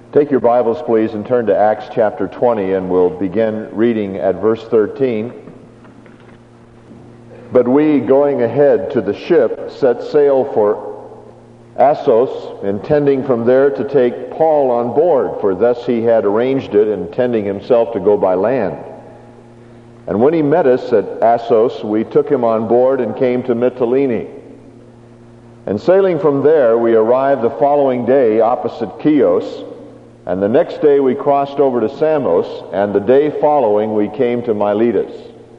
Take your Bibles, please, and turn to Acts chapter 20, and we'll begin reading at verse 13. But we, going ahead to the ship, set sail for Assos, intending from there to take Paul on board, for thus he had arranged it, intending himself to go by land. And when he met us at Assos, we took him on board and came to Mytilene. And sailing from there, we arrived the following day opposite Chios, and the next day we crossed over to Samos, and the day following we came to Miletus.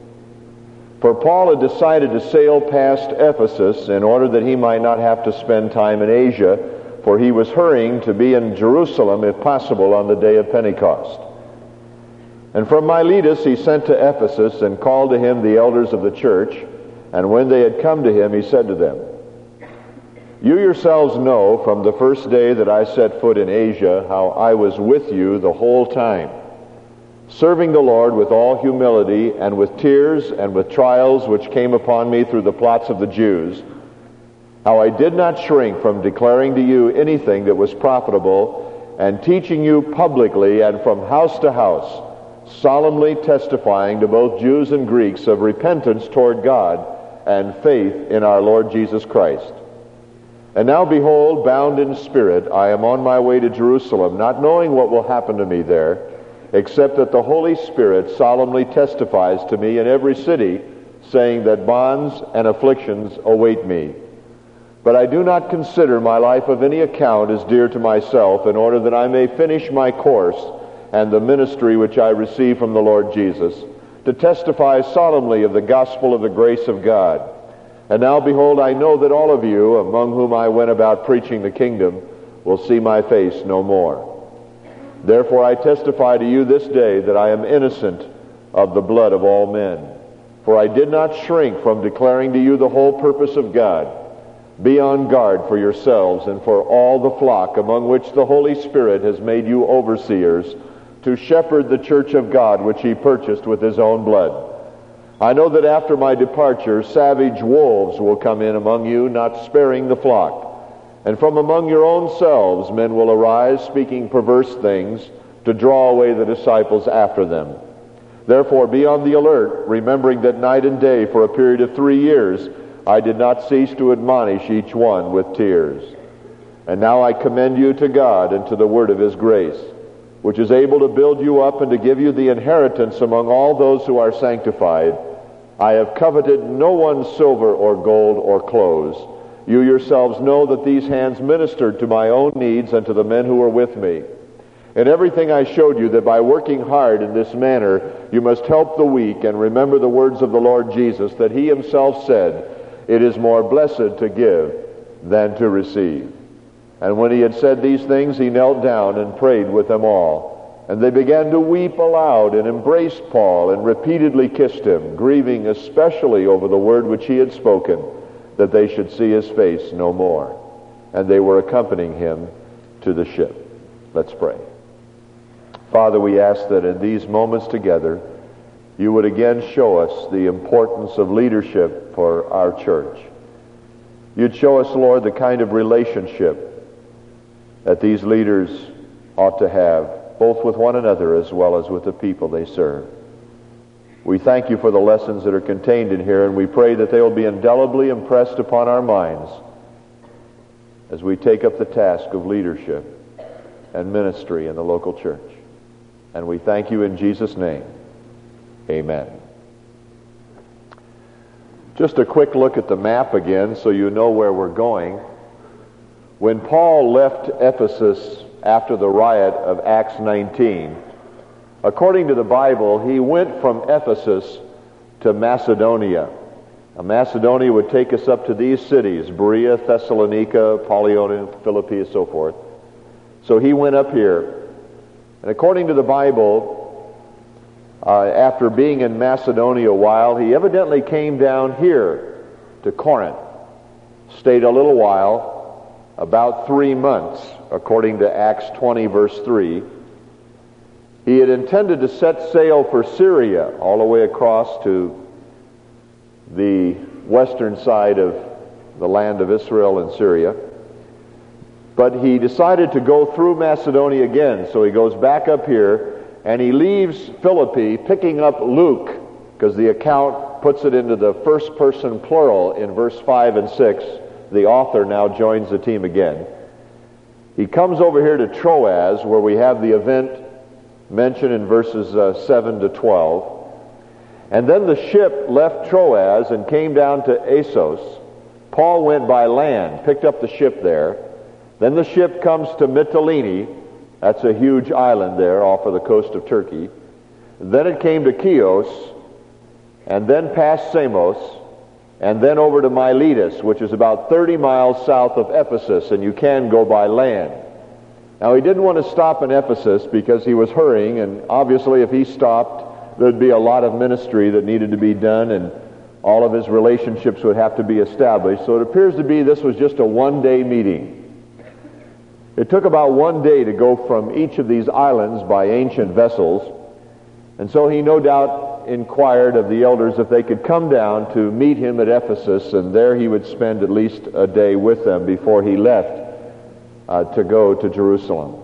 For Paul had decided to sail past Ephesus in order that he might not have to spend time in Asia, for he was hurrying to be in Jerusalem, if possible, on the day of Pentecost. And from Miletus he sent to Ephesus and called to him the elders of the church, and when they had come to him, he said to them, "You yourselves know from the first day that I set foot in Asia how I was with you the whole time, serving the Lord with all humility and with tears and with trials which came upon me through the plots of the Jews, how I did not shrink from declaring to you anything that was profitable and teaching you publicly and from house to house, solemnly testifying to both Jews and Greeks of repentance toward God and faith in our Lord Jesus Christ. And now, behold, bound in spirit, I am on my way to Jerusalem, not knowing what will happen to me there, except that the Holy Spirit solemnly testifies to me in every city, saying that bonds and afflictions await me. But I do not consider my life of any account as dear to myself, in order that I may finish my course and the ministry which I receive from the Lord Jesus, to testify solemnly of the gospel of the grace of God. And now, behold, I know that all of you, among whom I went about preaching the kingdom, will see my face no more. Therefore I testify to you this day that I am innocent of the blood of all men. For I did not shrink from declaring to you the whole purpose of God. Be on guard for yourselves and for all the flock among which the Holy Spirit has made you overseers, to shepherd the church of God which he purchased with his own blood. I know that after my departure, savage wolves will come in among you, not sparing the flock. And from among your own selves men will arise, speaking perverse things, to draw away the disciples after them. Therefore be on the alert, remembering that night and day for a period of 3 years I did not cease to admonish each one with tears. And now I commend you to God and to the word of his grace, which is able to build you up and to give you the inheritance among all those who are sanctified. I have coveted no one's silver or gold or clothes. You yourselves know that these hands ministered to my own needs and to the men who were with me. In everything I showed you that by working hard in this manner you must help the weak, and remember the words of the Lord Jesus, that he himself said, 'It is more blessed to give than to receive.' And when he had said these things, he knelt down and prayed with them all. And they began to weep aloud and embraced Paul and repeatedly kissed him, grieving especially over the word which he had spoken, that they should see his face no more. And they were accompanying him to the ship." Let's pray. Father, we ask that in these moments together, you would again show us the importance of leadership for our church. You'd show us, Lord, the kind of relationship that these leaders ought to have, both with one another as well as with the people they serve. We thank you for the lessons that are contained in here, and we pray that they will be indelibly impressed upon our minds as we take up the task of leadership and ministry in the local church. And we thank you in Jesus' name. Amen. Just a quick look at the map again so you know where we're going. When Paul left Ephesus after the riot of Acts 19, according to the Bible, he went from Ephesus to Macedonia. Now, Macedonia would take us up to these cities, Berea, Thessalonica, Polyonia, Philippi, and so forth. So he went up here. And according to the Bible, after being in Macedonia a while, he evidently came down here to Corinth, stayed a little while, about 3 months, according to Acts 20, verse 3. He had intended to set sail for Syria, all the way across to the western side of the land of Israel and Syria. But he decided to go through Macedonia again, so he goes back up here, and he leaves Philippi, picking up Luke, because the account puts it into the first person plural in verse 5 and 6. The author now joins the team again. He comes over here to Troas, where we have the event mentioned in verses 7 to 12. And then the ship left Troas and came down to Assos. Paul went by land, picked up the ship there. Then the ship comes to Mytilene. That's a huge island there off of the coast of Turkey. Then it came to Chios, and then past Samos, and then over to Miletus, which is about 30 miles south of Ephesus, and you can go by land. Now, he didn't want to stop in Ephesus because he was hurrying, and obviously if he stopped, there'd be a lot of ministry that needed to be done, and all of his relationships would have to be established. So it appears to be this was just a one-day meeting. It took about one day to go from each of these islands by ancient vessels, and so he no doubt inquired of the elders if they could come down to meet him at Ephesus, and there he would spend at least a day with them before he left to go to Jerusalem.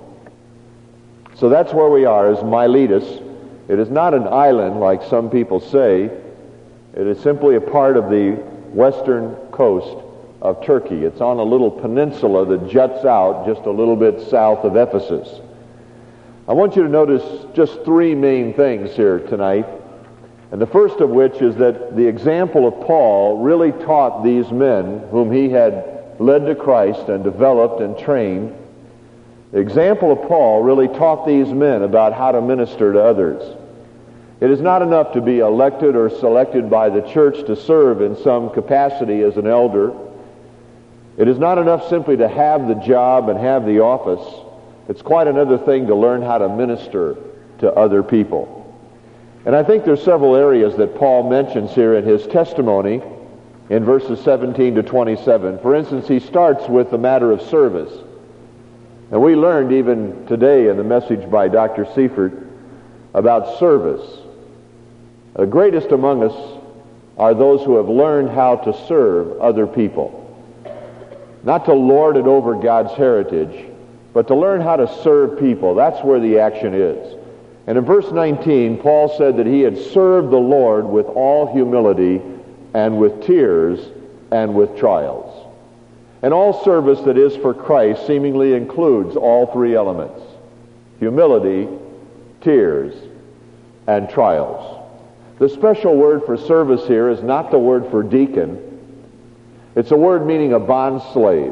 So that's where we are, is Miletus. It is not an island like some people say. It is simply a part of the western coast of Turkey. It's on a little peninsula that juts out just a little bit south of Ephesus. I want you to notice just three main things here tonight. And the first of which is that the example of Paul really taught these men whom he had led to Christ and developed and trained. The example of Paul really taught these men about how to minister to others. It is not enough to be elected or selected by the church to serve in some capacity as an elder. It is not enough simply to have the job and have the office. It's quite another thing to learn how to minister to other people. And I think there's several areas that Paul mentions here in his testimony in verses 17 to 27. For instance, he starts with the matter of service. And we learned even today in the message by Dr. Seifert about service. The greatest among us are those who have learned how to serve other people. Not to lord it over God's heritage, but to learn how to serve people. That's where the action is. And in verse 19, Paul said that he had served the Lord with all humility and with tears and with trials. And all service that is for Christ seemingly includes all three elements: humility, tears, and trials. The special word for service here is not the word for deacon. It's a word meaning a bond slave,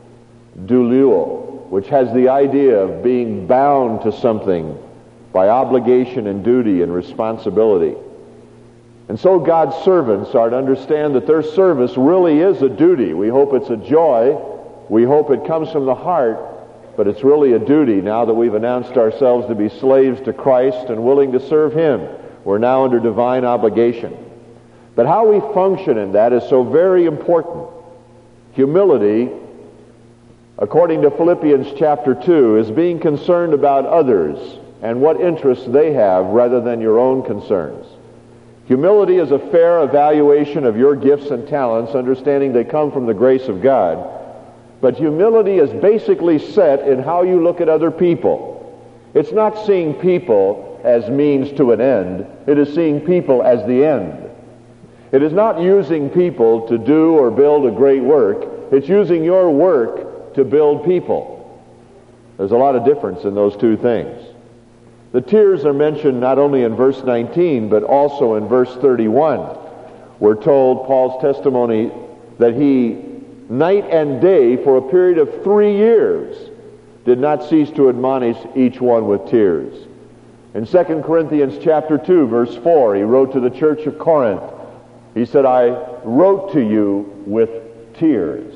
douliuo, which has the idea of being bound to something by obligation and duty and responsibility. And so God's servants are to understand that their service really is a duty. We hope it's a joy. We hope it comes from the heart, but it's really a duty now that we've announced ourselves to be slaves to Christ and willing to serve Him. We're now under divine obligation. But how we function in that is so very important. Humility, according to Philippians chapter 2, is being concerned about others and what interests they have rather than your own concerns. Humility is a fair evaluation of your gifts and talents, understanding they come from the grace of God. But humility is basically set in how you look at other people. It's not seeing people as means to an end. It is seeing people as the end. It is not using people to do or build a great work. It's using your work to build people. There's a lot of difference in those two things. The tears are mentioned not only in verse 19, but also in verse 31. We're told, Paul's testimony, that he, night and day, for a period of 3 years, did not cease to admonish each one with tears. In 2 Corinthians chapter 2, verse 4, he wrote to the church of Corinth. He said, I wrote to you with tears.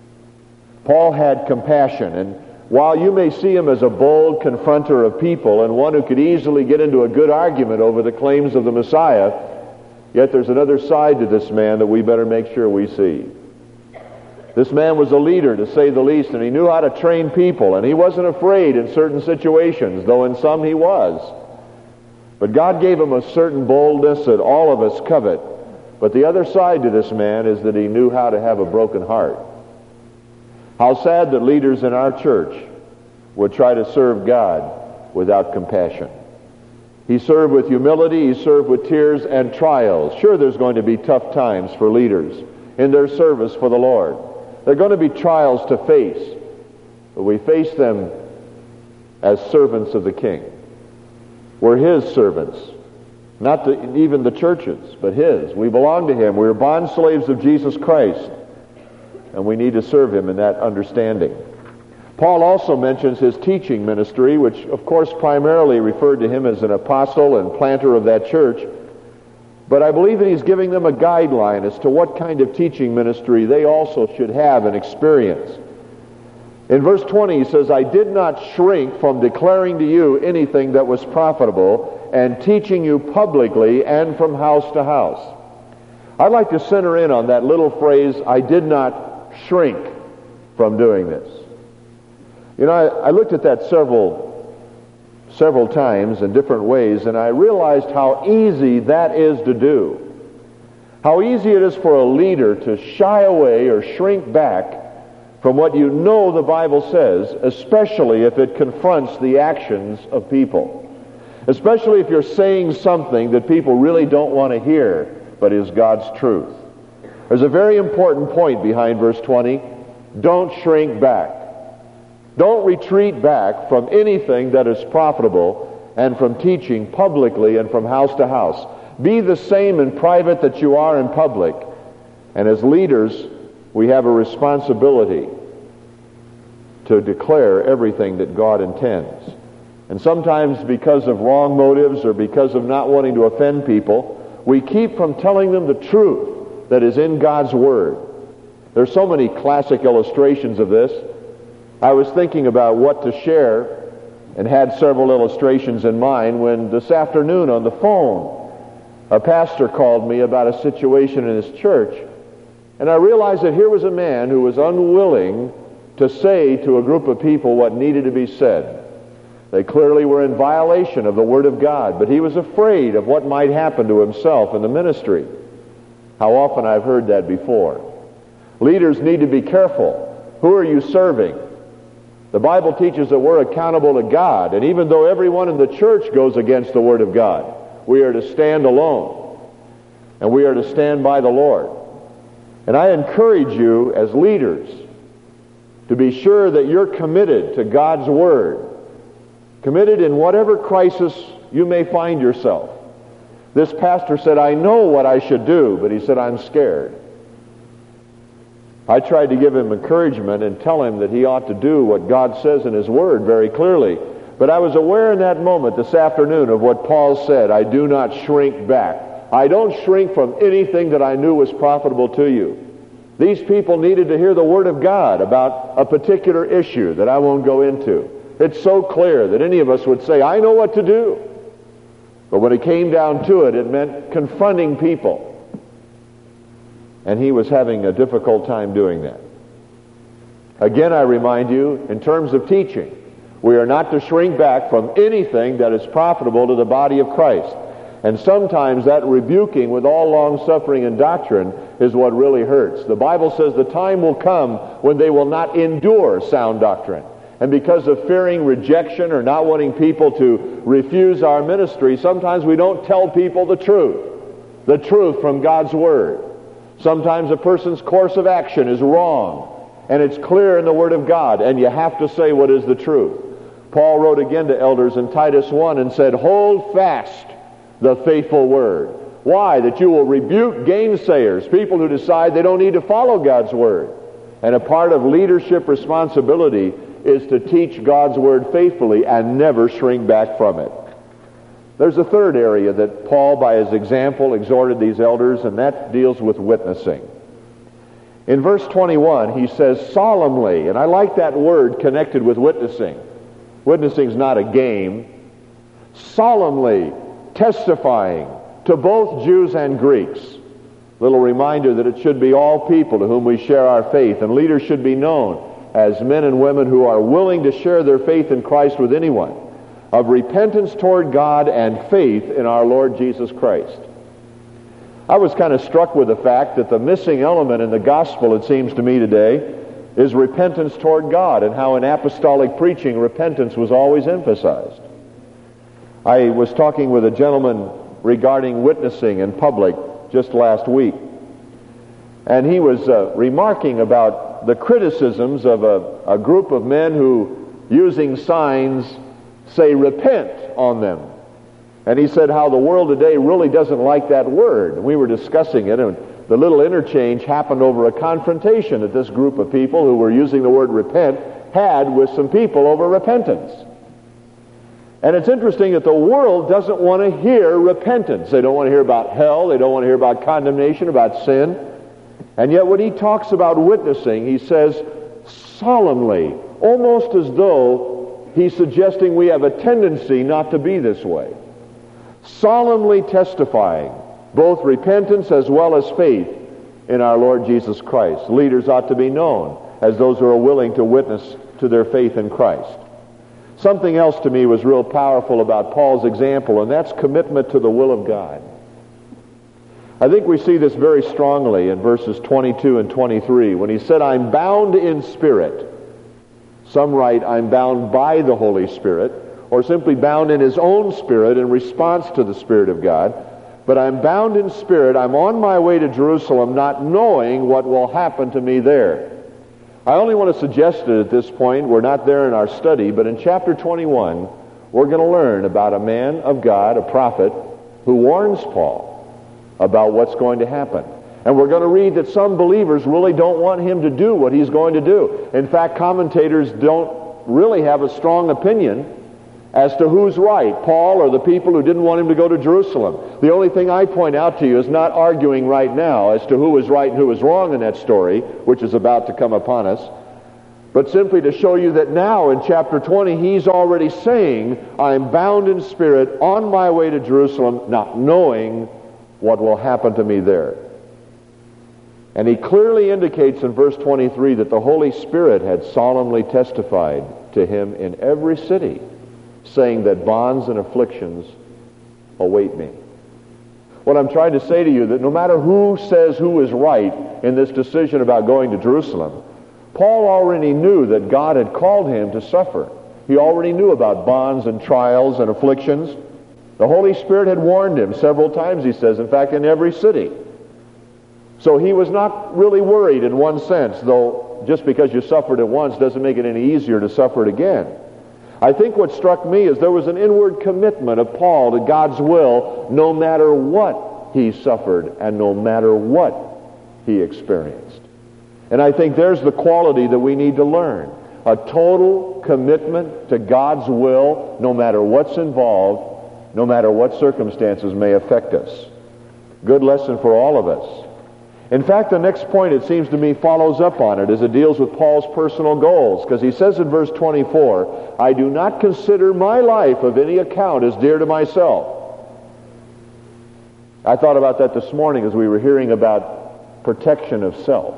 Paul had compassion, and while you may see him as a bold confronter of people and one who could easily get into a good argument over the claims of the Messiah, yet there's another side to this man that we better make sure we see. This man was a leader, to say the least, and he knew how to train people, and he wasn't afraid in certain situations, though in some he was. But God gave him a certain boldness that all of us covet. But the other side to this man is that he knew how to have a broken heart. How sad that leaders in our church would try to serve God without compassion. He served with humility, he served with tears and trials. Sure, there's going to be tough times for leaders in their service for the Lord. There are going to be trials to face, but we face them as servants of the King. We're His servants, not even the churches, but His. We belong to Him. We're bond slaves of Jesus Christ, and we need to serve Him in that understanding. Paul also mentions his teaching ministry, which of course primarily referred to him as an apostle and planter of that church. But I believe that he's giving them a guideline as to what kind of teaching ministry they also should have and experience. In verse 20 he says, I did not shrink from declaring to you anything that was profitable and teaching you publicly and from house to house. I'd like to center in on that little phrase, I did not shrink from doing this. You know, I looked at that several times in different ways, and I realized how easy that is to do. How easy it is for a leader to shy away or shrink back from what you know the Bible says, especially if it confronts the actions of people. Especially if you're saying something that people really don't want to hear, but is God's truth. There's a very important point behind verse 20. Don't shrink back. Don't retreat back from anything that is profitable and from teaching publicly and from house to house. Be the same in private that you are in public. And as leaders, we have a responsibility to declare everything that God intends. And sometimes because of wrong motives or because of not wanting to offend people, we keep from telling them the truth that is in God's Word. There's so many classic illustrations of this. I was thinking about what to share and had several illustrations in mind when this afternoon on the phone a pastor called me about a situation in his church, and I realized that here was a man who was unwilling to say to a group of people what needed to be said. They clearly were in violation of the Word of God, but he was afraid of what might happen to himself in the ministry. How often I've heard that before. Leaders need to be careful. Who are you serving? The Bible teaches that we're accountable to God, and even though everyone in the church goes against the Word of God, we are to stand alone, and we are to stand by the Lord. And I encourage you as leaders to be sure that you're committed to God's Word, committed in whatever crisis you may find yourself. This pastor said, I know what I should do, but he said, I'm scared. I tried to give him encouragement and tell him that he ought to do what God says in His Word very clearly. But I was aware in that moment this afternoon of what Paul said, I do not shrink back. I don't shrink from anything that I knew was profitable to you. These people needed to hear the Word of God about a particular issue that I won't go into. It's so clear that any of us would say, I know what to do. But when it came down to it, it meant confronting people. And he was having a difficult time doing that. Again, I remind you, in terms of teaching, we are not to shrink back from anything that is profitable to the body of Christ. And sometimes that rebuking with all long-suffering and doctrine is what really hurts. The Bible says the time will come when they will not endure sound doctrine. And because of fearing rejection or not wanting people to refuse our ministry, sometimes we don't tell people the truth from God's Word. Sometimes a person's course of action is wrong, and it's clear in the Word of God, and you have to say what is the truth. Paul wrote again to elders in Titus 1 and said, hold fast the faithful word. Why? That you will rebuke gainsayers, people who decide they don't need to follow God's Word. And a part of leadership responsibility is to teach God's Word faithfully and never shrink back from it. There's a third area that Paul, by his example, exhorted these elders, and that deals with witnessing. In verse 21, he says, solemnly, and I like that word connected with witnessing. Witnessing is not a game. Solemnly testifying to both Jews and Greeks. Little reminder that it should be all people to whom we share our faith, and leaders should be known as men and women who are willing to share their faith in Christ with anyone, of repentance toward God and faith in our Lord Jesus Christ. I was kind of struck with the fact that the missing element in the gospel, it seems to me today, is repentance toward God, and how in apostolic preaching repentance was always emphasized. I was talking with a gentleman regarding witnessing in public just last week, and he was remarking about the criticisms of a group of men who, using signs, say repent on them. And he said how the world today really doesn't like that word. We were discussing it, and the little interchange happened over a confrontation that this group of people who were using the word repent had with some people over repentance. And it's interesting that the world doesn't want to hear repentance. They don't want to hear about hell. They don't want to hear about condemnation, about sin. And yet when he talks about witnessing, he says solemnly, almost as though he's suggesting we have a tendency not to be this way. Solemnly testifying both repentance as well as faith in our Lord Jesus Christ. Leaders ought to be known as those who are willing to witness to their faith in Christ. Something else to me was real powerful about Paul's example, and that's commitment to the will of God. I think we see this very strongly in verses 22 and 23 when he said, I'm bound in spirit. Some write, I'm bound by the Holy Spirit, or simply bound in his own spirit in response to the Spirit of God. But I'm bound in spirit. I'm on my way to Jerusalem, not knowing what will happen to me there. I only want to suggest it at this point. We're not there in our study, but in chapter 21, we're going to learn about a man of God, a prophet, who warns Paul about what's going to happen. And we're going to read that some believers really don't want him to do what he's going to do. In fact, commentators don't really have a strong opinion as to who's right, Paul or the people who didn't want him to go to Jerusalem. The only thing I point out to you is not arguing right now as to who was right and who was wrong in that story, which is about to come upon us, but simply to show you that now in chapter 20 he's already saying, I'm bound in spirit on my way to Jerusalem, not knowing what will happen to me there. And he clearly indicates in verse 23 that the Holy Spirit had solemnly testified to him in every city, saying that bonds and afflictions await me. What I'm trying to say to you, that no matter who says who is right in this decision about going to Jerusalem, Paul already knew that God had called him to suffer. He already knew about bonds and trials and afflictions. The Holy Spirit had warned him several times, he says, in fact, in every city. So he was not really worried in one sense, though just because you suffered it once doesn't make it any easier to suffer it again. I think what struck me is there was an inward commitment of Paul to God's will no matter what he suffered and no matter what he experienced. And I think there's the quality that we need to learn. A total commitment to God's will no matter what's involved, no matter what circumstances may affect us. Good lesson for all of us. In fact, the next point, it seems to me, follows up on it as it deals with Paul's personal goals, because he says in verse 24, I do not consider my life of any account as dear to myself. I thought about that this morning as we were hearing about protection of self.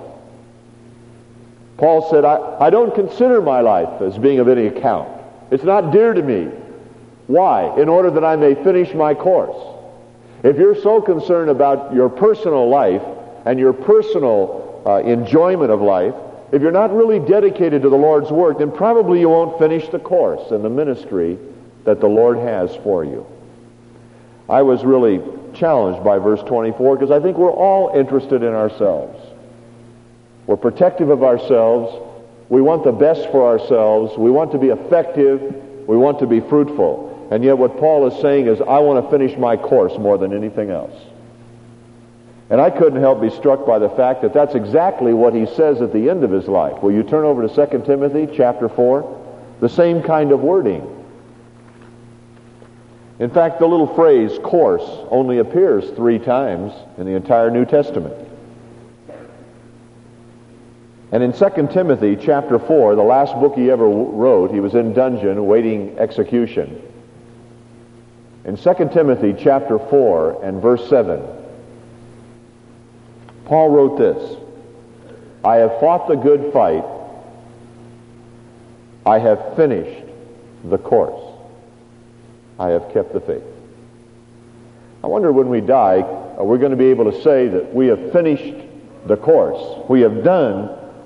Paul said, I don't consider my life as being of any account. It's not dear to me. Why? In order that I may finish my course. If you're so concerned about your personal life and your personal enjoyment of life, if you're not really dedicated to the Lord's work, then probably you won't finish the course and the ministry that the Lord has for you. I was really challenged by verse 24 because I think we're all interested in ourselves. We're protective of ourselves. We want the best for ourselves. We want to be effective. We want to be fruitful. And yet what Paul is saying is, I want to finish my course more than anything else. And I couldn't help be struck by the fact that that's exactly what he says at the end of his life. Will you turn over to 2 Timothy chapter 4? The same kind of wording. In fact, the little phrase, course, only appears 3 times in the entire New Testament. And in 2 Timothy chapter 4, the last book he ever wrote, he was in dungeon awaiting execution. In 2 Timothy chapter 4 and verse 7, Paul wrote this, I have fought the good fight. I have finished the course. I have kept the faith. I wonder when we die, are we going to be able to say that we have finished the course? We have done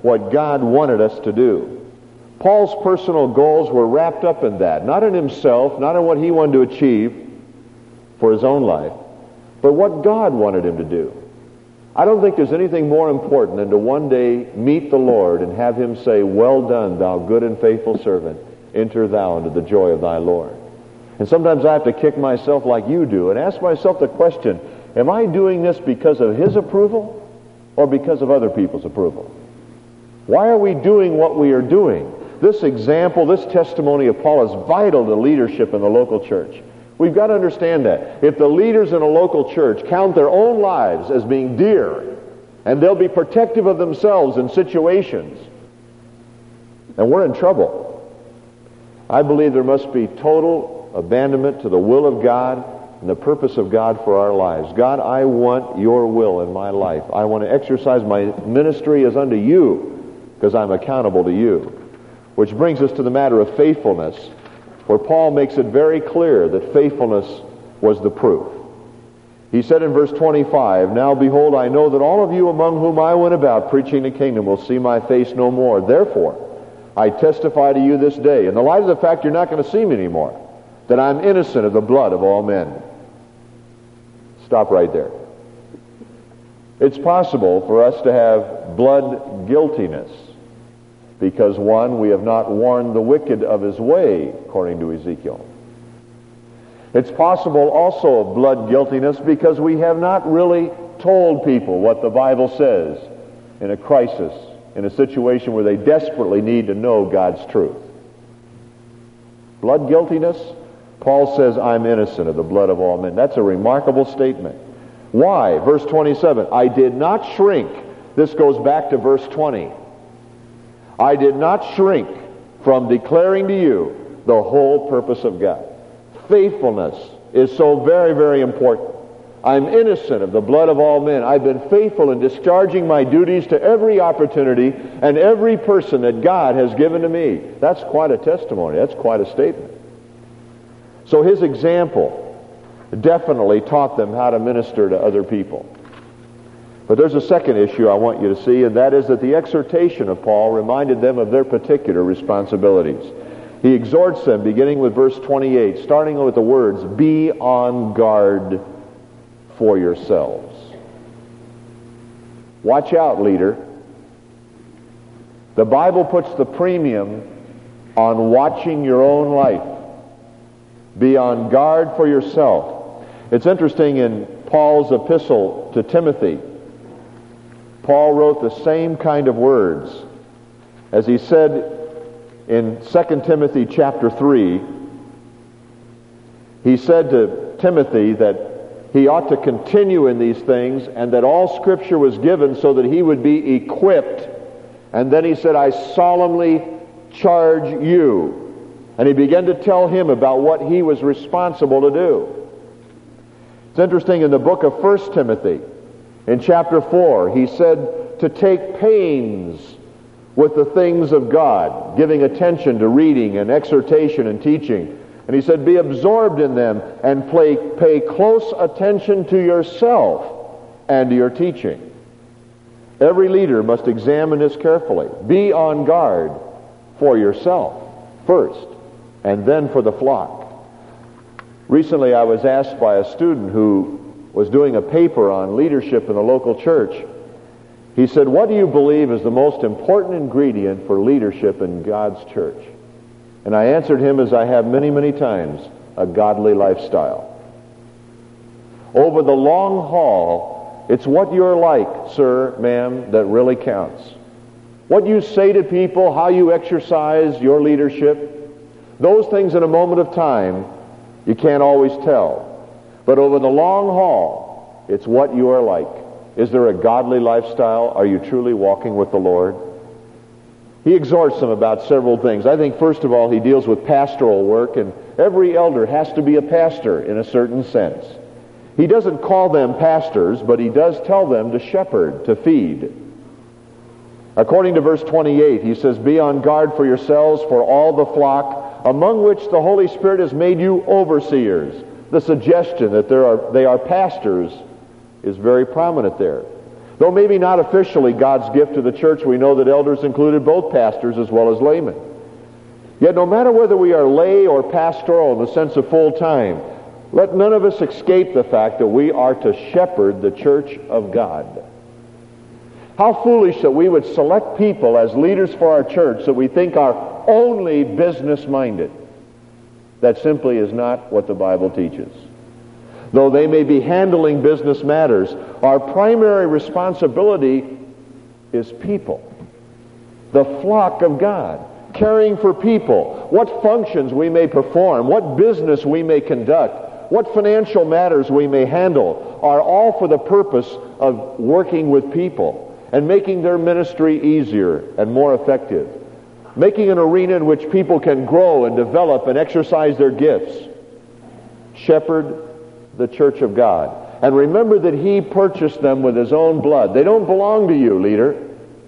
what God wanted us to do. Paul's personal goals were wrapped up in that, not in himself, not in what he wanted to achieve for his own life, but what God wanted him to do. I don't think there's anything more important than to one day meet the Lord and have him say, "Well done, thou good and faithful servant. Enter thou into the joy of thy Lord." And sometimes I have to kick myself like you do and ask myself the question, am I doing this because of his approval or because of other people's approval? Why are we doing what we are doing? This example, this testimony of Paul is vital to leadership in the local church. We've got to understand that. If the leaders in a local church count their own lives as being dear, and they'll be protective of themselves in situations, then we're in trouble. I believe there must be total abandonment to the will of God and the purpose of God for our lives. God, I want your will in my life. I want to exercise my ministry as unto you because I'm accountable to you. Which brings us to the matter of faithfulness, where Paul makes it very clear that faithfulness was the proof. He said in verse 25, "Now behold, I know that all of you among whom I went about preaching the kingdom will see my face no more. Therefore, I testify to you this day, in the light of the fact you're not going to see me anymore, that I'm innocent of the blood of all men." Stop right there. It's possible for us to have blood guiltiness because, one, we have not warned the wicked of his way, according to Ezekiel. It's possible also of blood guiltiness because we have not really told people what the Bible says in a crisis, in a situation where they desperately need to know God's truth. Blood guiltiness, Paul says, "I'm innocent of the blood of all men." That's a remarkable statement. Why? Verse 27, "I did not shrink." This goes back to verse 20. "I did not shrink from declaring to you the whole purpose of God." Faithfulness is so very, very important. I'm innocent of the blood of all men. I've been faithful in discharging my duties to every opportunity and every person that God has given to me. That's quite a testimony. That's quite a statement. So his example definitely taught them how to minister to other people. But there's a second issue I want you to see, and that is that the exhortation of Paul reminded them of their particular responsibilities. He exhorts them, beginning with verse 28, starting with the words, "Be on guard for yourselves." Watch out, leader. The Bible puts the premium on watching your own life. Be on guard for yourself. It's interesting, in Paul's epistle to Timothy, Paul wrote the same kind of words. As he said in 2 Timothy chapter 3, he said to Timothy that he ought to continue in these things and that all Scripture was given so that he would be equipped. And then he said, "I solemnly charge you." And he began to tell him about what he was responsible to do. It's interesting, in the book of 1 Timothy, in chapter 4, he said to take pains with the things of God, giving attention to reading and exhortation and teaching. And he said, be absorbed in them and pay close attention to yourself and to your teaching. Every leader must examine this carefully. Be on guard for yourself first, and then for the flock. Recently I was asked by a student who was doing a paper on leadership in the local church. He said, "What do you believe is the most important ingredient for leadership in God's church?" And I answered him, as I have many, many times, a godly lifestyle. Over the long haul, it's what you're like, sir, ma'am, that really counts. What you say to people, how you exercise your leadership, those things in a moment of time, you can't always tell. But over the long haul, it's what you are like. Is there a godly lifestyle? Are you truly walking with the Lord? He exhorts them about several things. I think, first of all, he deals with pastoral work, and every elder has to be a pastor in a certain sense. He doesn't call them pastors, but he does tell them to shepherd, to feed. According to verse 28, he says, "Be on guard for yourselves, for all the flock, among which the Holy Spirit has made you overseers." The suggestion that they are pastors is very prominent there. Though maybe not officially God's gift to the church, we know that elders included both pastors as well as laymen. Yet no matter whether we are lay or pastoral in the sense of full-time, let none of us escape the fact that we are to shepherd the church of God. How foolish that we would select people as leaders for our church that we think are only business-minded. That simply is not what the Bible teaches. Though they may be handling business matters, our primary responsibility is people. The flock of God. Caring for people. What functions we may perform. What business we may conduct. What financial matters we may handle are all for the purpose of working with people and making their ministry easier and more effective. Making an arena in which people can grow and develop and exercise their gifts. Shepherd the church of God. And remember that He purchased them with His own blood. They don't belong to you, leader.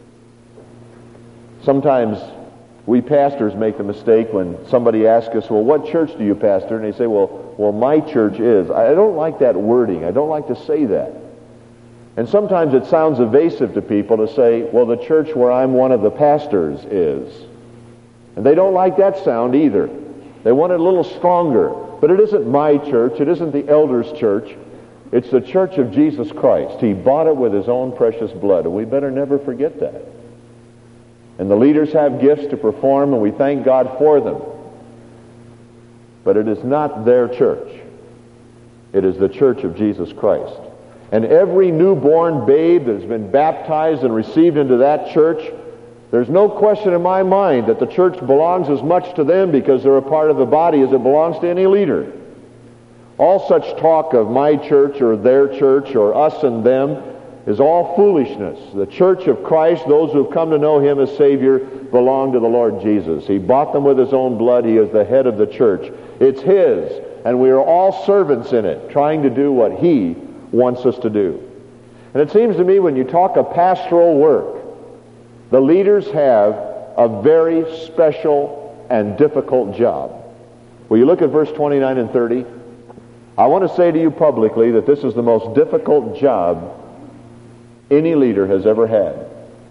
Sometimes we pastors make the mistake when somebody asks us, well, what church do you pastor? And they say, well, my church is. I don't like that wording. I don't like to say that. And sometimes it sounds evasive to people to say, well, the church where I'm one of the pastors is. And they don't like that sound either. They want it a little stronger. But it isn't my church. It isn't the elders' church. It's the church of Jesus Christ. He bought it with His own precious blood. And we better never forget that. And the leaders have gifts to perform, and we thank God for them. But it is not their church. It is the church of Jesus Christ. And every newborn babe that has been baptized and received into that church, there's no question in my mind that the church belongs as much to them because they're a part of the body as it belongs to any leader. All such talk of my church or their church or us and them is all foolishness. The church of Christ, those who have come to know Him as Savior, belong to the Lord Jesus. He bought them with His own blood. He is the head of the church. It's His, and we are all servants in it, trying to do what He wants us to do. And it seems to me when you talk of pastoral work, the leaders have a very special and difficult job. Will you look at verse 29 and 30? I want to say to you publicly that this is the most difficult job any leader has ever had.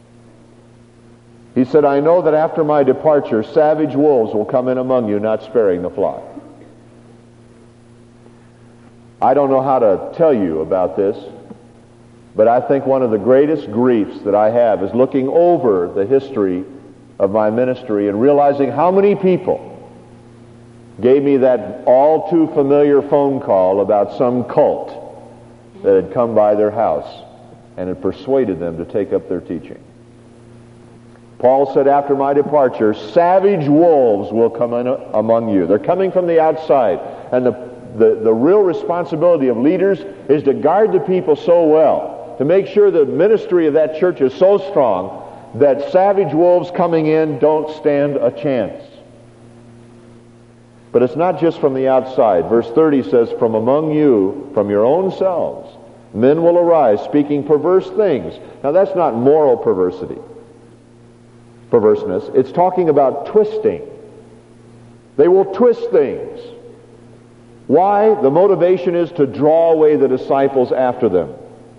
He said, I know that after my departure, savage wolves will come in among you, not sparing the flock. I don't know how to tell you about this, but I think one of the greatest griefs that I have is looking over the history of my ministry and realizing how many people gave me that all too familiar phone call about some cult that had come by their house and had persuaded them to take up their teaching. Paul said, after my departure, savage wolves will come in among you. They're coming from the outside. And the real responsibility of leaders is to guard the people so well, to make sure the ministry of that church is so strong that savage wolves coming in don't stand a chance. But it's not just from the outside. Verse 30 says, from among you, from your own selves, men will arise speaking perverse things. Now that's not moral perverseness. It's talking about twisting. They will twist things. Why? The motivation is to draw away the disciples after them.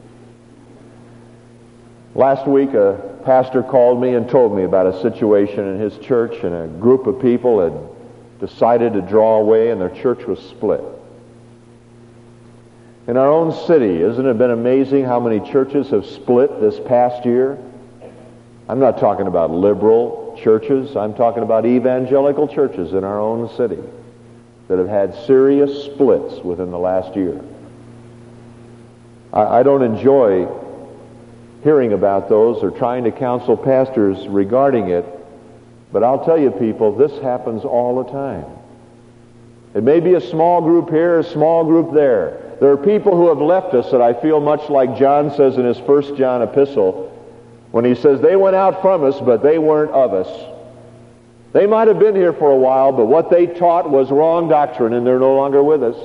Last week a pastor called me and told me about a situation in his church, and a group of people had decided to draw away and their church was split. In our own city, hasn't it been amazing how many churches have split this past year? I'm not talking about liberal churches. I'm talking about evangelical churches in our own city that have had serious splits within the last year. I don't enjoy hearing about those or trying to counsel pastors regarding it, but I'll tell you people, this happens all the time. It may be a small group here, a small group there. There are people who have left us that I feel much like John says in his 1 John epistle, when he says they went out from us, but they weren't of us. They might have been here for a while, but what they taught was wrong doctrine, and they're no longer with us.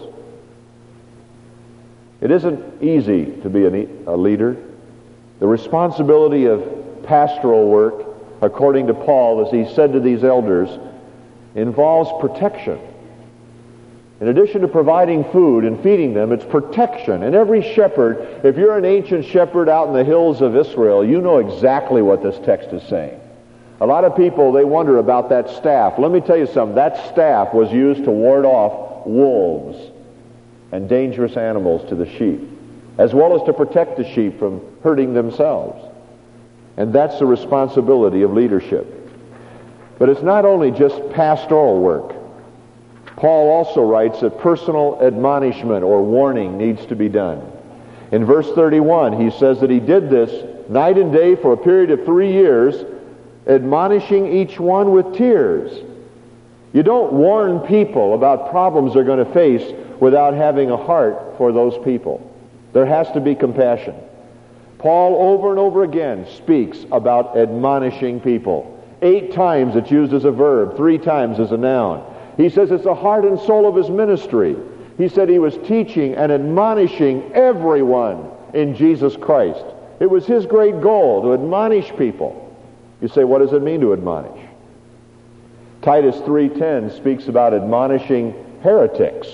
It isn't easy to be a leader. The responsibility of pastoral work, according to Paul, as he said to these elders, involves protection. In addition to providing food and feeding them, it's protection. And every shepherd, if you're an ancient shepherd out in the hills of Israel, you know exactly what this text is saying. A lot of people, they wonder about that staff. Let me tell you something. That staff was used to ward off wolves and dangerous animals to the sheep, as well as to protect the sheep from hurting themselves. And that's the responsibility of leadership. But it's not only just pastoral work. Paul also writes that personal admonishment or warning needs to be done. In verse 31, he says that he did this night and day for a period of 3 years, admonishing each one with tears. You don't warn people about problems they're going to face without having a heart for those people. There has to be compassion. Paul over and over again speaks about admonishing people. 8 times it's used as a verb, 3 times as a noun. He says it's the heart and soul of his ministry. He said he was teaching and admonishing everyone in Jesus Christ. It was his great goal to admonish people. You say, what does it mean to admonish? Titus 3:10 speaks about admonishing heretics.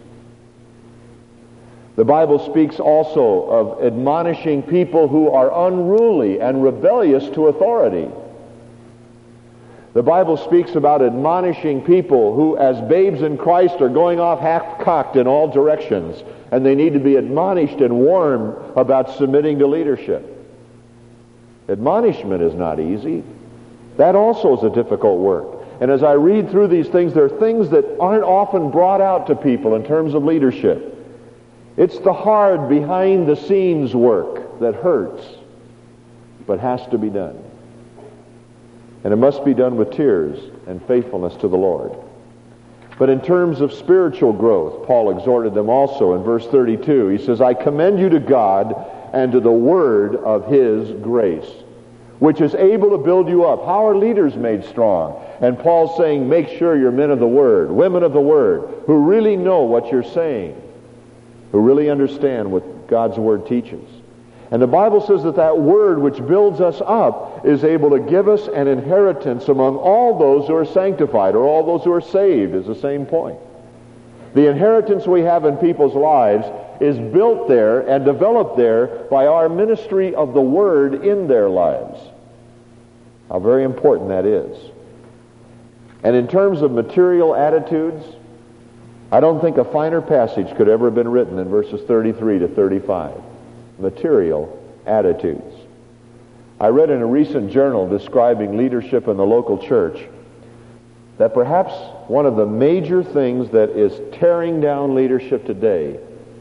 The Bible speaks also of admonishing people who are unruly and rebellious to authority. The Bible speaks about admonishing people who, as babes in Christ, are going off half-cocked in all directions, and they need to be admonished and warned about submitting to leadership. Admonishment is not easy. That also is a difficult work. And as I read through these things, there are things that aren't often brought out to people in terms of leadership. It's the hard, behind-the-scenes work that hurts, but has to be done. And it must be done with tears and faithfulness to the Lord. But in terms of spiritual growth, Paul exhorted them also in verse 32. He says, I commend you to God and to the word of his grace, which is able to build you up. How are leaders made strong? And Paul's saying, make sure you're men of the word, women of the word, who really know what you're saying, who really understand what God's word teaches. And the Bible says that that word which builds us up is able to give us an inheritance among all those who are sanctified, or all those who are saved, is the same point. The inheritance we have in people's lives is built there and developed there by our ministry of the word in their lives. How very important that is. And in terms of material attitudes, I don't think a finer passage could ever have been written than verses 33 to 35. Material attitudes. I read in a recent journal describing leadership in the local church that perhaps one of the major things that is tearing down leadership today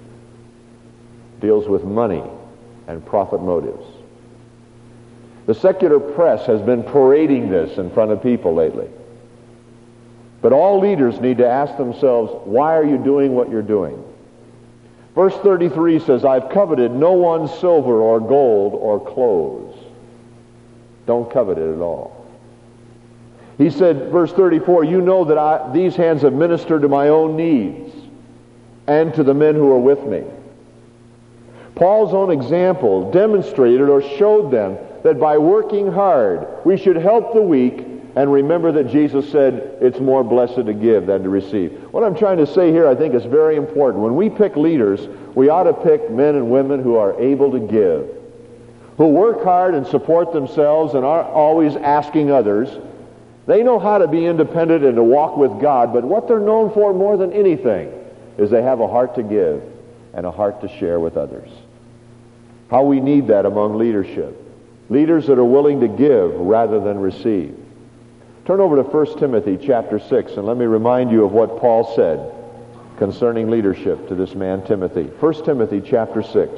deals with money and profit motives. The secular press has been parading this in front of people lately. But all leaders need to ask themselves, why are you doing what you're doing? Verse 33 says, I've coveted no one's silver or gold or clothes. Don't covet it at all. He said, verse 34, you know that these hands have ministered to my own needs and to the men who are with me. Paul's own example demonstrated or showed them that by working hard, we should help the weak. And remember that Jesus said it's more blessed to give than to receive. What I'm trying to say here, I think, is very important. When we pick leaders, we ought to pick men and women who are able to give, who work hard and support themselves and aren't always asking others. They know how to be independent and to walk with God, but what they're known for more than anything is they have a heart to give and a heart to share with others. How we need that among leadership. Leaders that are willing to give rather than receive. Turn over to 1 Timothy chapter 6, and let me remind you of what Paul said concerning leadership to this man Timothy. 1 Timothy chapter 6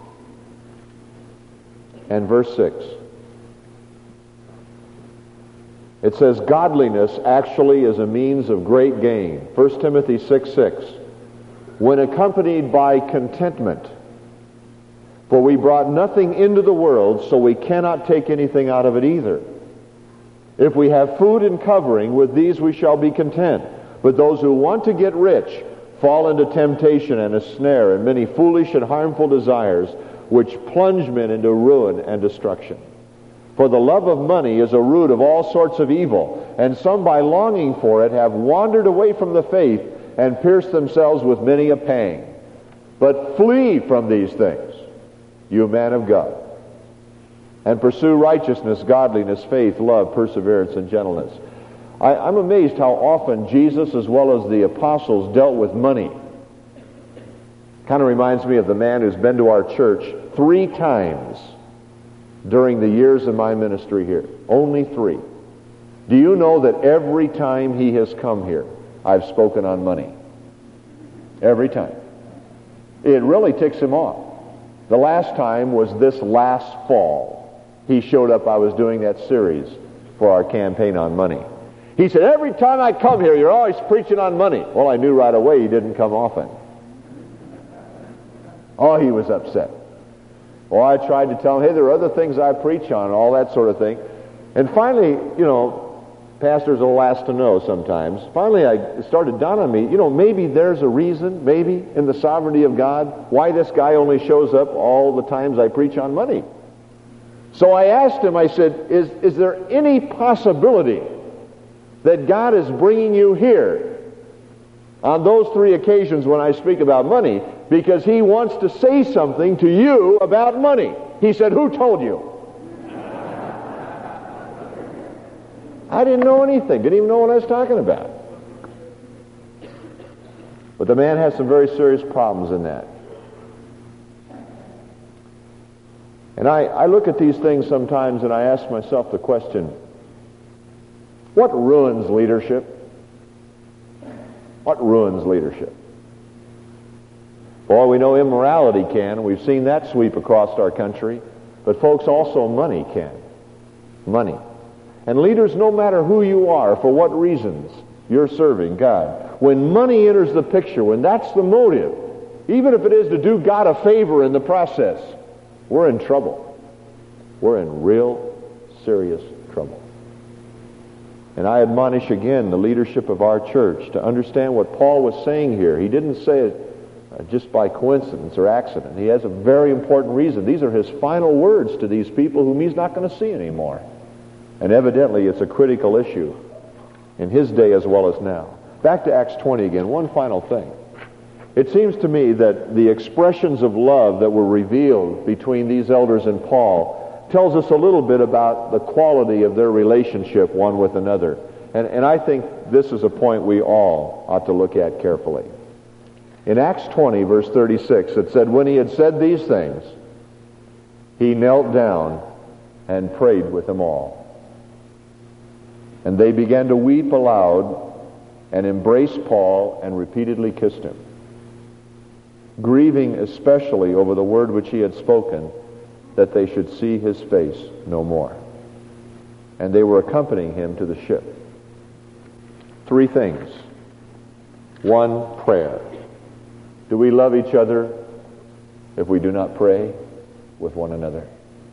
and verse 6. It says, godliness actually is a means of great gain. 1 Timothy 6:6. When accompanied by contentment. For we brought nothing into the world, so we cannot take anything out of it either. If we have food and covering, with these we shall be content. But those who want to get rich fall into temptation and a snare and many foolish and harmful desires, which plunge men into ruin and destruction. For the love of money is a root of all sorts of evil, and some by longing for it have wandered away from the faith and pierce themselves with many a pang. But flee from these things, you man of God, and pursue righteousness, godliness, faith, love, perseverance, and gentleness. I'm amazed how often Jesus, as well as the apostles, dealt with money. Kind of reminds me of the man who's been to our church 3 times during the years of my ministry here. Only 3. Do you know that every time he has come here, I've spoken on money? Every time. It really ticks him off. The last time was this last fall. He showed up, I was doing that series for our campaign on money. He said, every time I come here, you're always preaching on money. Well, I knew right away he didn't come often. Oh, he was upset. Well, I tried to tell him, hey, there are other things I preach on, all that sort of thing. And finally, pastors are the last to know sometimes. Finally, it started dawn on me, maybe there's a reason, maybe in the sovereignty of God, why this guy only shows up all the times I preach on money. So I asked him, I said, is there any possibility that God is bringing you here on those 3 occasions when I speak about money because he wants to say something to you about money? He said, who told you? I didn't know anything. Didn't even know what I was talking about. But the man has some very serious problems in that. And I look at these things sometimes and I ask myself the question, what ruins leadership? What ruins leadership? Well, we know immorality can. We've seen that sweep across our country. But folks, also money can. Money. And leaders, no matter who you are, for what reasons you're serving God, when money enters the picture, when that's the motive, even if it is to do God a favor in the process, we're in trouble. We're in real serious trouble. And I admonish again the leadership of our church to understand what Paul was saying here. He didn't say it just by coincidence or accident. He has a very important reason. These are his final words to these people whom he's not going to see anymore. And evidently it's a critical issue in his day as well as now. Back to Acts 20 again, one final thing. It seems to me that the expressions of love that were revealed between these elders and Paul tells us a little bit about the quality of their relationship one with another. And I think this is a point we all ought to look at carefully. In Acts 20, verse 36, it said, when he had said these things, he knelt down and prayed with them all. And they began to weep aloud and embrace Paul and repeatedly kissed him, grieving especially over the word which he had spoken, that they should see his face no more. And they were accompanying him to the ship. 3 things. 1, prayer. Do we love each other if we do not pray with one another?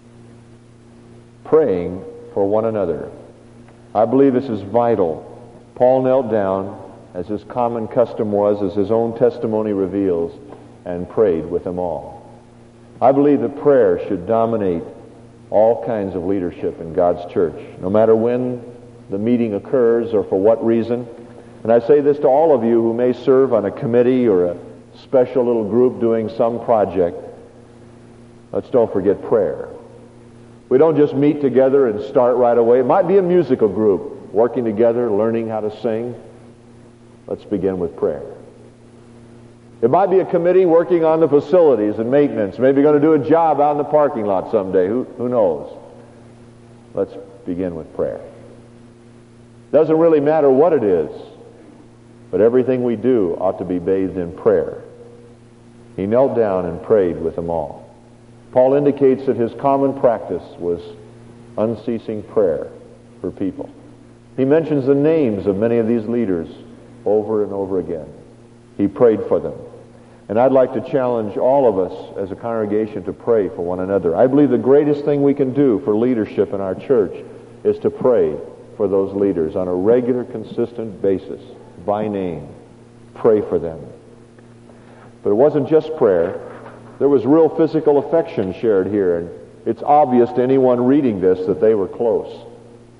Praying for one another. I believe this is vital. Paul knelt down, as his common custom was, as his own testimony reveals, and prayed with them all. I believe that prayer should dominate all kinds of leadership in God's church, no matter when the meeting occurs or for what reason. And I say this to all of you who may serve on a committee or a special little group doing some project. Let's don't forget prayer. We don't just meet together and start right away. It might be a musical group working together, learning how to sing. Let's begin with prayer. It might be a committee working on the facilities and maintenance. Maybe going to do a job out in the parking lot someday. Who knows? Let's begin with prayer. Doesn't really matter what it is, but everything we do ought to be bathed in prayer. He knelt down and prayed with them all. Paul indicates that his common practice was unceasing prayer for people. He mentions the names of many of these leaders over and over again. He prayed for them. And I'd like to challenge all of us as a congregation to pray for one another. I believe the greatest thing we can do for leadership in our church is to pray for those leaders on a regular, consistent basis, by name. Pray for them. But it wasn't just prayer. There was real physical affection shared here, and it's obvious to anyone reading this that they were close.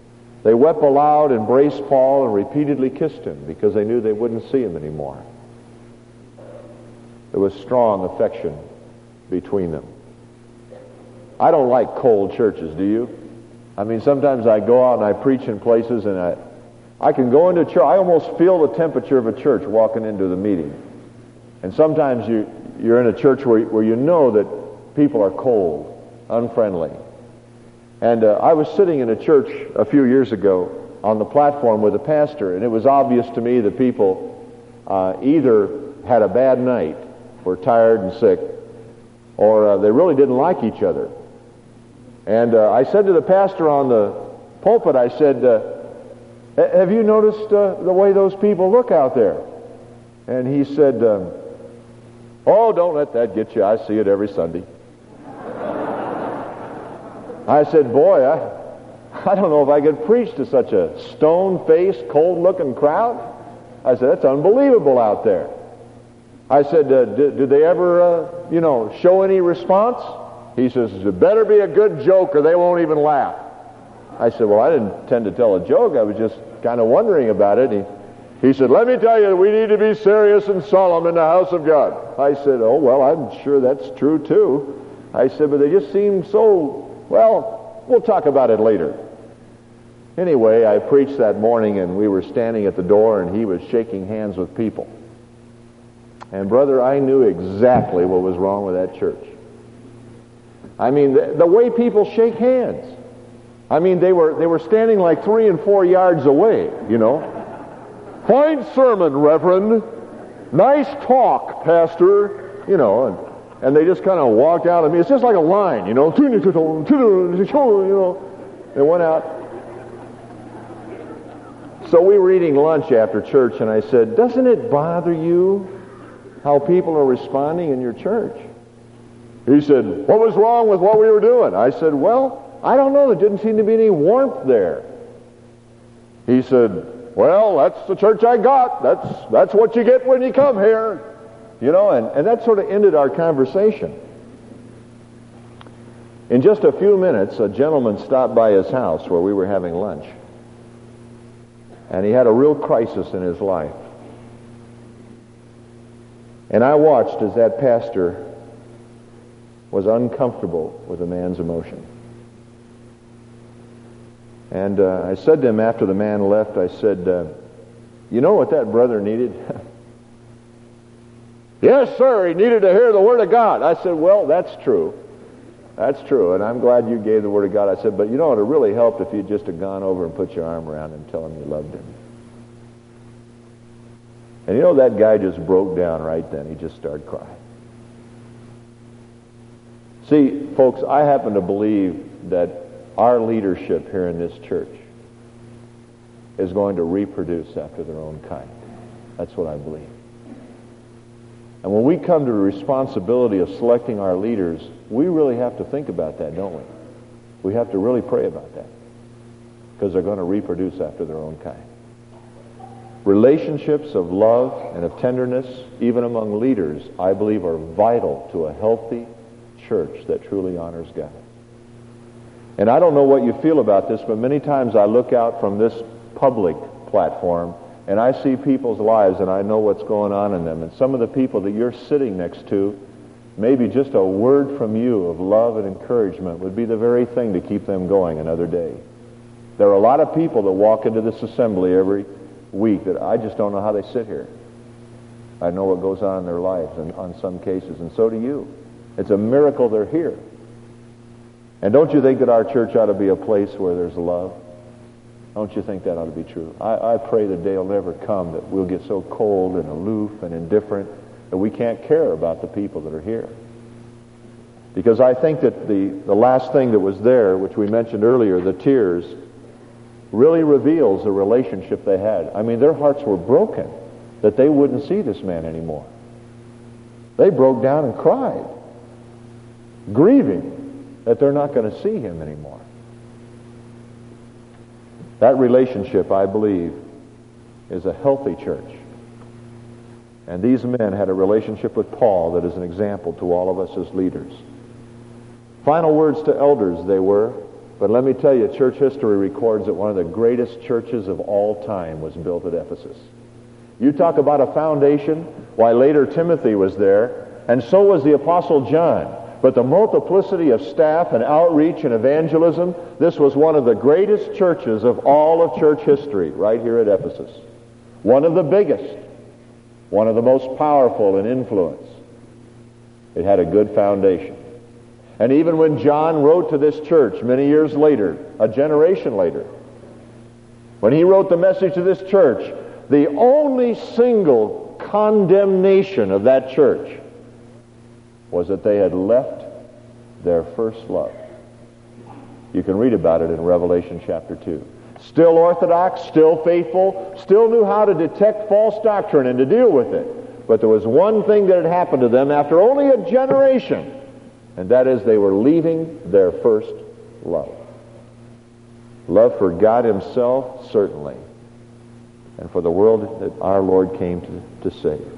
They wept aloud, embraced Paul, and repeatedly kissed him because they knew they wouldn't see him anymore. There was strong affection between them. I don't like cold churches, do you? I mean, sometimes I go out and I preach in places and I can go into church. I almost feel the temperature of a church walking into the meeting. And sometimes you're in a church where you know that people are cold, unfriendly. And I was sitting in a church a few years ago on the platform with a pastor, and it was obvious to me that people either had a bad night, were tired and sick, or they really didn't like each other. And I said to the pastor on the pulpit, I said, have you noticed the way those people look out there? And he said, oh, don't let that get you. I see it every Sunday. I said, boy, I don't know if I could preach to such a stone-faced, cold-looking crowd. I said, that's unbelievable out there. I said, did they ever, show any response? He says, it better be a good joke or they won't even laugh. I said, well, I didn't intend to tell a joke. I was just kind of wondering about it. He said, let me tell you, we need to be serious and solemn in the house of God. I said, oh, well, I'm sure that's true, too. I said, but they just seem so, well, we'll talk about it later. Anyway, I preached that morning, and we were standing at the door, and he was shaking hands with people. And, brother, I knew exactly what was wrong with that church. I mean, the way people shake hands. I mean, they were standing like 3 and 4 yards away, Fine sermon, Reverend. Nice talk, Pastor. And they just kind of walked out of me. It's just like a line, They went out. So we were eating lunch after church, and I said, doesn't it bother you how people are responding in your church? He said, what was wrong with what we were doing? I said, well, I don't know. There didn't seem to be any warmth there. He said, well, that's the church I got. That's what you get when you come here. And that sort of ended our conversation. In just a few minutes, a gentleman stopped by his house where we were having lunch. And he had a real crisis in his life. And I watched as that pastor was uncomfortable with the man's emotion. And I said to him after the man left, I said, you know what that brother needed? Yes, sir, he needed to hear the Word of God. I said, well, that's true. That's true, and I'm glad you gave the Word of God. I said, but it would have really helped if you'd just have gone over and put your arm around him and tell him you loved him. And that guy just broke down right then. He just started crying. See, folks, I happen to believe that our leadership here in this church is going to reproduce after their own kind. That's what I believe. And when we come to the responsibility of selecting our leaders, we really have to think about that, don't we? We have to really pray about that, because they're going to reproduce after their own kind. Relationships of love and of tenderness, even among leaders, I believe are vital to a healthy church that truly honors God. And I don't know what you feel about this, but many times I look out from this public platform and I see people's lives and I know what's going on in them. And some of the people that you're sitting next to, maybe just a word from you of love and encouragement would be the very thing to keep them going another day. There are a lot of people that walk into this assembly every week that I just don't know how they sit here. I know what goes on in their lives and on some cases, and so do you. It's a miracle they're here. And don't you think that our church ought to be a place where there's love? Don't you think that ought to be true? I pray the day will never come that we'll get so cold and aloof and indifferent that we can't care about the people that are here. Because I think that the last thing that was there, which we mentioned earlier, the tears, really reveals the relationship they had. I mean, their hearts were broken that they wouldn't see this man anymore. They broke down and cried, grieving that they're not going to see him anymore. That relationship, I believe, is a healthy church. And these men had a relationship with Paul that is an example to all of us as leaders. Final words to elders they were. But let me tell you, church history records that one of the greatest churches of all time was built at Ephesus. You talk about a foundation, why later Timothy was there, and so was the Apostle John. But the multiplicity of staff and outreach and evangelism, this was one of the greatest churches of all of church history, right here at Ephesus. One of the biggest, one of the most powerful in influence. It had a good foundation. And even when John wrote to this church many years later, a generation later, when he wrote the message to this church, the only single condemnation of that church was that they had left their first love. You can read about it in Revelation chapter 2. Still orthodox, still faithful, still knew how to detect false doctrine and to deal with it. But there was one thing that had happened to them after only a generation, and that is they were leaving their first love. Love for God himself, certainly, and for the world that our Lord came to save.